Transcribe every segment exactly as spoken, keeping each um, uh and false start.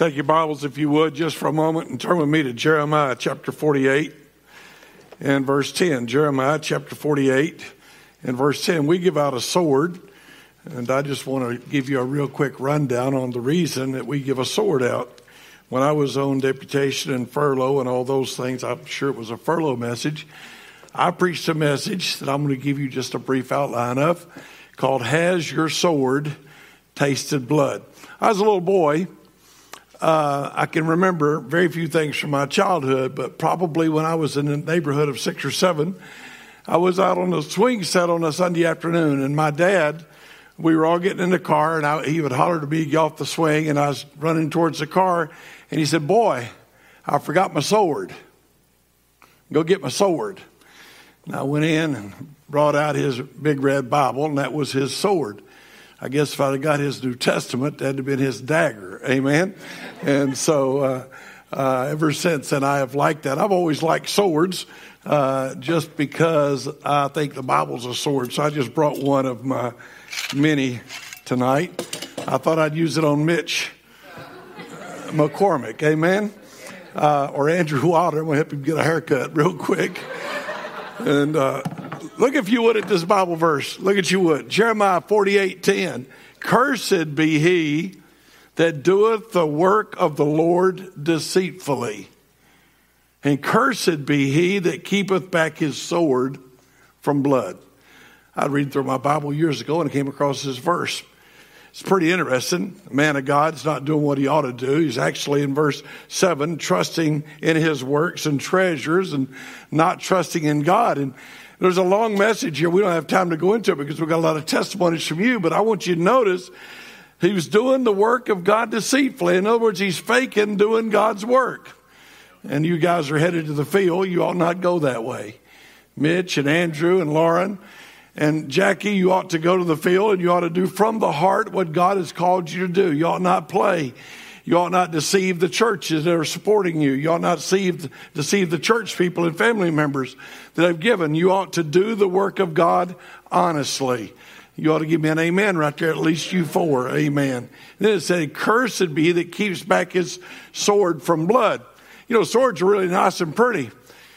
Take your Bibles, if you would, just for a moment and turn with me to Jeremiah chapter forty-eight and verse ten. Jeremiah chapter forty-eight and verse ten. We give out a sword, and I just want to give you a real quick rundown on the reason that we give a sword out. When I was on deputation and furlough and all those things, I'm sure it was a furlough message, I preached a message that I'm going to give you just a brief outline of, called Has Your Sword Tasted Blood? I was a little boy. Uh, I can remember very few things from my childhood, but probably when I was in the neighborhood of six or seven, I was out on the swing set on a Sunday afternoon, and my dad, we were all getting in the car, and I, he would holler to me, get off the swing, and I was running towards the car, and he said, "Boy, I forgot my sword. Go get my sword." And I went in and brought out his big red Bible, and that was his sword. I guess if I'd have got his New Testament, that'd have been his dagger. Amen. And so uh, uh, ever since then, I have liked that. I've always liked swords uh, just because I think the Bible's a sword. So I just brought one of my many tonight. I thought I'd use it on Mitch McCormick. Amen. Uh, or Andrew Wilder. I'm going to help him get a haircut real quick. And uh, look, if you would, at this Bible verse. Look at you would. Jeremiah forty-eight ten. Cursed be he that doeth the work of the Lord deceitfully. And cursed be he that keepeth back his sword from blood. I read through my Bible years ago and I came across this verse. It's pretty interesting. A man of God's not doing what he ought to do. He's actually in verse seven, trusting in his works and treasures and not trusting in God. And there's a long message here. We don't have time to go into it because we've got a lot of testimonies from you. But I want you to notice he was doing the work of God deceitfully. In other words, he's faking doing God's work. And you guys are headed to the field. You ought not go that way. Mitch and Andrew and Lauren and Jackie, you ought to go to the field and you ought to do from the heart what God has called you to do. You ought not play. You ought not deceive the churches that are supporting you. You ought not deceive, deceive the church people and family members that have given. You ought to do the work of God honestly. You ought to give me an amen right there, at least you four. Amen. And then it said, cursed be that keeps back his sword from blood. You know, swords are really nice and pretty.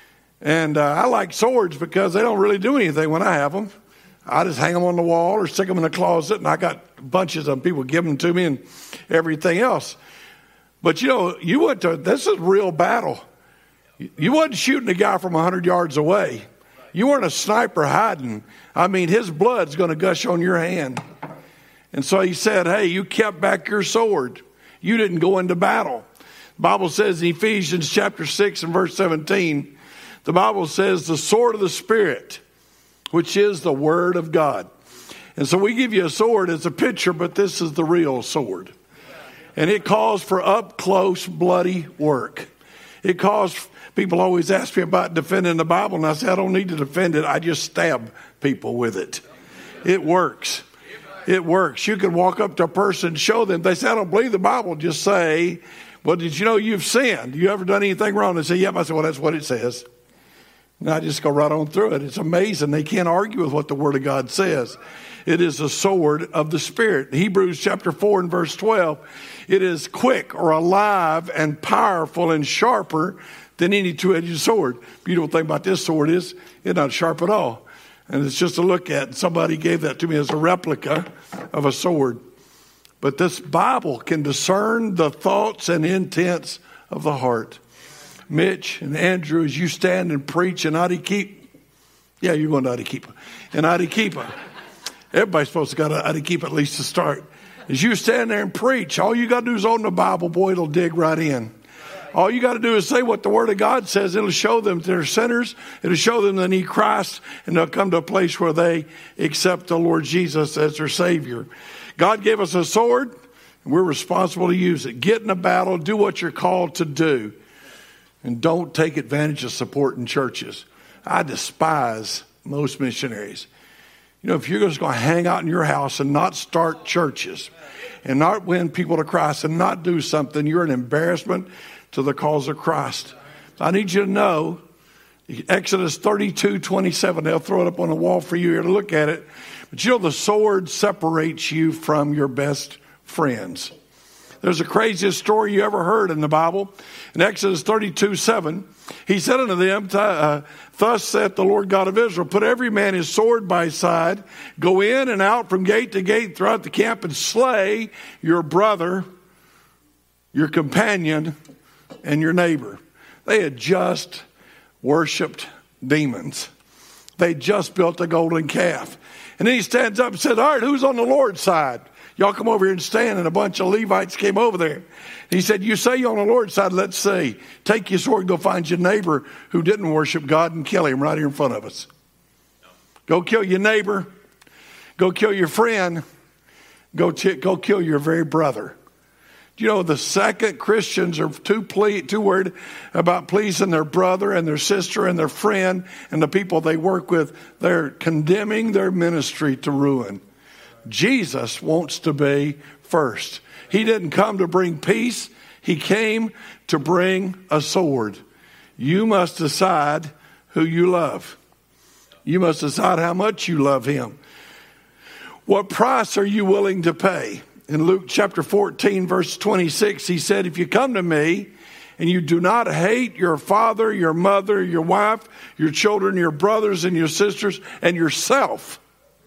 And uh, I like swords because they don't really do anything when I have them. I just hang them on the wall or stick them in the closet, and I got bunches of them. People give them to me and everything else. But, you know, you went to, this is real battle. You wasn't shooting a guy from one hundred yards away. You weren't a sniper hiding. I mean, his blood's going to gush on your hand. And so he said, hey, you kept back your sword. You didn't go into battle. The Bible says in Ephesians chapter six and verse seventeen, the Bible says the sword of the Spirit, which is the word of God. And so we give you a sword as a picture, but this is the real sword. And it calls for up close, bloody work. It calls, people always ask me about defending the Bible, and I say, I don't need to defend it. I just stab people with it. It works. It works. You can walk up to a person and show them. They say, I don't believe the Bible. Just say, well, did you know you've sinned? You ever done anything wrong? They say, yep. I say, well, that's what it says. And I just go right on through it. It's amazing. They can't argue with what the Word of God says. It is a sword of the Spirit. Hebrews chapter four and verse twelve. It is quick or alive and powerful and sharper than any two-edged sword. Beautiful thing about this sword is it's not sharp at all. And it's just a look at. Somebody gave that to me as a replica of a sword. But this Bible can discern the thoughts and intents of the heart. Mitch and Andrew, as you stand and preach in Arequipa. Yeah, you're going to Arequipa. In Arequipa. Everybody's supposed to go to Arequipa at least to start. As you stand there and preach, all you got to do is open the Bible. Boy, it'll dig right in. All you got to do is say what the Word of God says. It'll show them they're sinners. It'll show them they need Christ. And they'll come to a place where they accept the Lord Jesus as their Savior. God gave us a sword, and we're responsible to use it. Get in a battle. Do what you're called to do. And don't take advantage of supporting churches. I despise most missionaries. You know, if you're just going to hang out in your house and not start churches and not win people to Christ and not do something, you're an embarrassment to the cause of Christ. I need you to know, Exodus thirty-two twenty-seven, they'll throw it up on the wall for you here to look at it. But you know, the sword separates you from your best friends. there's the craziest story you ever heard in the Bible. In Exodus thirty-two seven, he said unto them, uh, thus saith the Lord God of Israel, put every man his sword by his side, go in and out from gate to gate throughout the camp, and slay your brother, your companion, and your neighbor. They had just worshiped demons. They just built a golden calf. And then he stands up and said, all right, who's on the Lord's side? Y'all come over here and stand. And a bunch of Levites came over there. And he said, you say you're on the Lord's side. Let's see. Take your sword and go find your neighbor who didn't worship God and kill him right here in front of us. Go kill your neighbor. Go kill your friend. Go, t- go kill your very brother. You know, the second Christians are too ple- too worried about pleasing their brother and their sister and their friend and the people they work with, they're condemning their ministry to ruin. Jesus wants to be first. He didn't come to bring peace. He came to bring a sword. You must decide who you love. You must decide how much you love him. What price are you willing to pay? In Luke chapter fourteen, verse twenty-six, he said, if you come to me and you do not hate your father, your mother, your wife, your children, your brothers and your sisters, and yourself,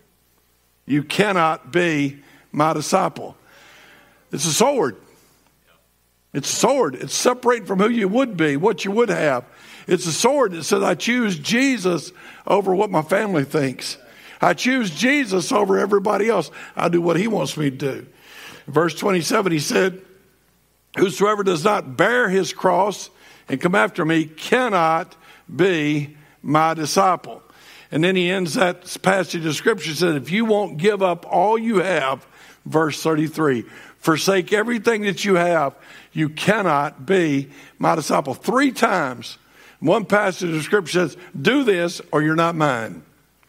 you cannot be my disciple. It's a sword. It's a sword. It's separating from who you would be, what you would have. It's a sword that says, I choose Jesus over what my family thinks. I choose Jesus over everybody else. I do what he wants me to do. In verse twenty-seven, he said, whosoever does not bear his cross and come after me cannot be my disciple. And then he ends that passage of scripture, said, if you won't give up all you have, verse thirty-three, forsake everything that you have, you cannot be my disciple. Three times, one passage of scripture says, do this or you're not mine.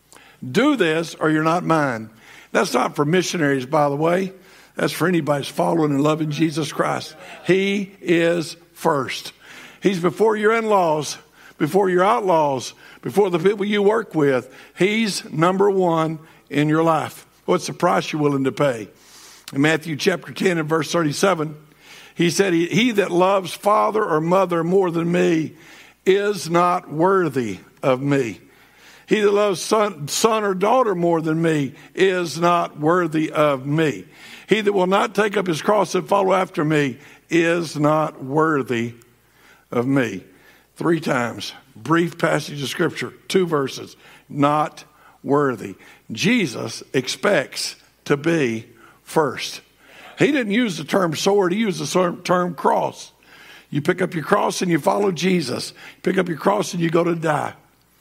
Do this or you're not mine. That's not for missionaries, by the way. That's for anybody who's following and loving Jesus Christ. He is first. He's before your in-laws, before your outlaws, before the people you work with. He's number one in your life. What's the price you're willing to pay? In Matthew chapter ten and verse thirty-seven, he said, he, he that loves father or mother more than me is not worthy of me. He that loves son, son or daughter more than me is not worthy of me. He that will not take up his cross and follow after me is not worthy of me. Three times, brief passage of scripture, two verses, not worthy. Jesus expects to be first. He didn't use the term sword, he used the term cross. You pick up your cross and you follow Jesus. You pick up your cross and you go to die.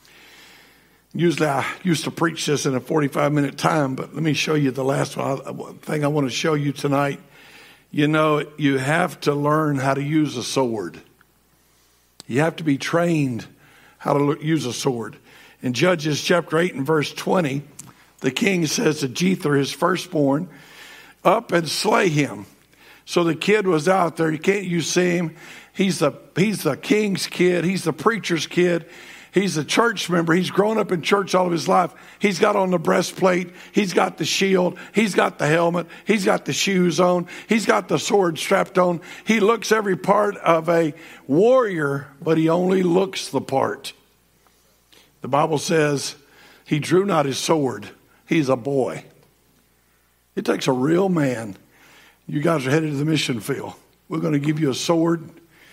Usually I used to preach this in a forty-five minute time, but let me show you the last one. thing I want to show you tonight. You know, you have to learn how to use a sword. You have to be trained how to use a sword. In Judges chapter eight and verse twenty, the king says to Jether, his firstborn, up and slay him. So the kid was out there. You can't you see him? He's the, he's the king's kid. He's the preacher's kid. He's a church member. He's grown up in church all of his life. He's got on the breastplate. He's got the shield. He's got the helmet. He's got the shoes on. He's got the sword strapped on. He looks every part of a warrior, but he only looks the part. The Bible says he drew not his sword. He's a boy. It takes a real man. You guys are headed to the mission field. We're going to give you a sword.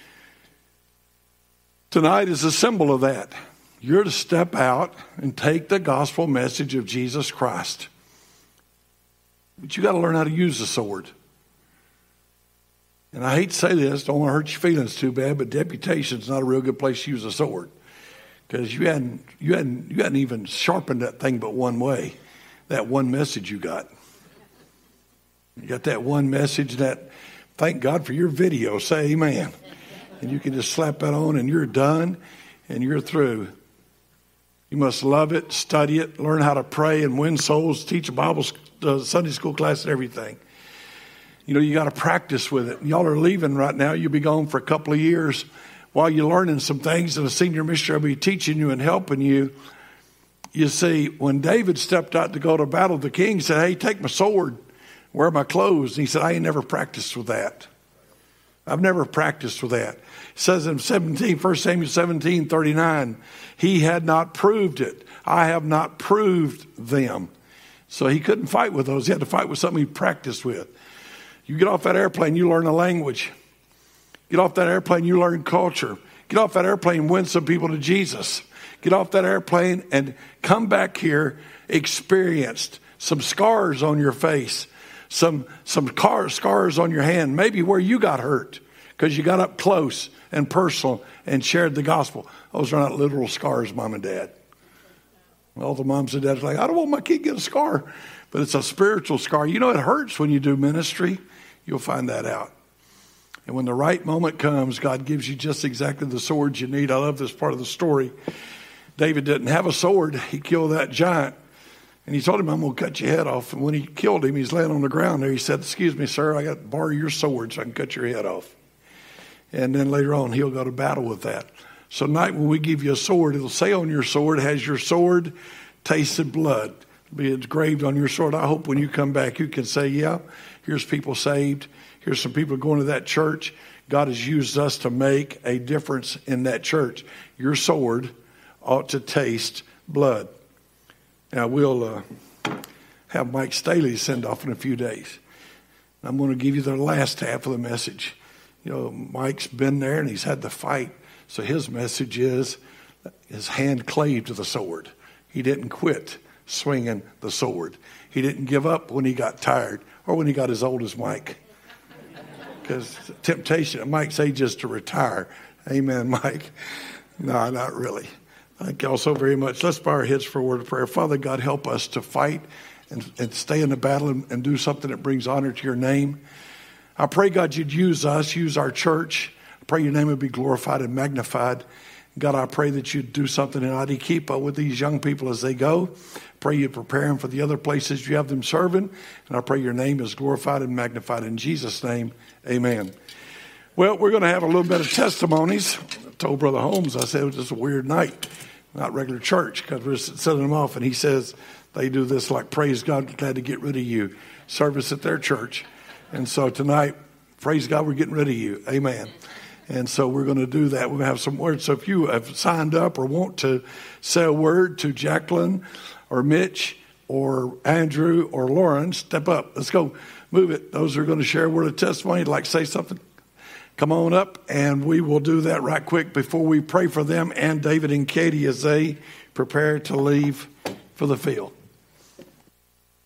Tonight is a symbol of that. You're to step out and take the gospel message of Jesus Christ. But you got to learn how to use the sword. And I hate to say this, don't want to hurt your feelings too bad, but deputation's not a real good place to use a sword. Because you hadn't, you hadn't, you hadn't even sharpened that thing but one way. That one message you got. You got that one message that, thank God for your video, say amen. And you can just slap that on and you're done and you're through. You must love it, study it, learn how to pray and win souls, teach a Bible, uh, Sunday school class and everything. You know, you got to practice with it. Y'all are leaving right now. You'll be gone for a couple of years while you're learning some things, and a senior missionary will be teaching you and helping you. You see, when David stepped out to go to battle, the king said, hey, take my sword, wear my clothes. And he said, I ain't never practiced with that. I've never practiced with that. It says in seventeen, First Samuel seventeen, thirty-nine, he had not proved it. I have not proved them. So he couldn't fight with those. He had to fight with something he practiced with. You get off that airplane, you learn a language. Get off that airplane, you learn culture. Get off that airplane, win some people to Jesus. Get off that airplane and come back here experienced. Some scars on your face. Some some car, scars on your hand. Maybe where you got hurt because you got up close and personal and shared the gospel. Those are not literal scars, Mom and Dad. All the moms and dads are like, I don't want my kid to get a scar. But it's a spiritual scar. You know, it hurts when you do ministry. You'll find that out. And when the right moment comes, God gives you just exactly the sword you need. I love this part of the story. David didn't have a sword. He killed that giant. And he told him, I'm going to cut your head off. And when he killed him, he's laying on the ground there. He said, excuse me, sir, I got to borrow your sword so I can cut your head off. And then later on, he'll go to battle with that. So tonight when we give you a sword, it'll say on your sword, has your sword tasted blood? It'll be engraved on your sword. I hope when you come back, you can say, yeah, here's people saved. Here's some people going to that church. God has used us to make a difference in that church. Your sword ought to taste blood. Now, we'll uh, have Mike Staley send off in a few days. I'm going to give you the last half of the message. You know, Mike's been there and he's had the fight. So his message is his hand clave to the sword. He didn't quit swinging the sword. He didn't give up when he got tired or when he got as old as Mike. Because temptation at Mike's age is to retire. Amen, Mike. No, not really. Thank you all so very much. Let's bow our heads for a word of prayer. Father God, help us to fight and, and stay in the battle and, and do something that brings honor to your name. I pray, God, you'd use us, use our church. I pray your name would be glorified and magnified. God, I pray that you'd do something in Arequipa with these young people as they go. Pray you prepare them for the other places you have them serving. And I pray your name is glorified and magnified. In Jesus' name, amen. Well, we're going to have a little bit of testimonies. I told Brother Holmes, I said it was just a weird night, not regular church, because we're sending them off. And he says they do this like, praise God, glad to get rid of you, service at their church. And so tonight, praise God, we're getting rid of you. Amen. And so we're going to do that. We're going to have some words. So if you have signed up or want to say a word to Jacqueline or Mitch or Andrew or Lauren, step up. Let's go. Move it. Those are going to share a word of testimony. Like say something. Come on up, and we will do that right quick before we pray for them and David and Katie as they prepare to leave for the field.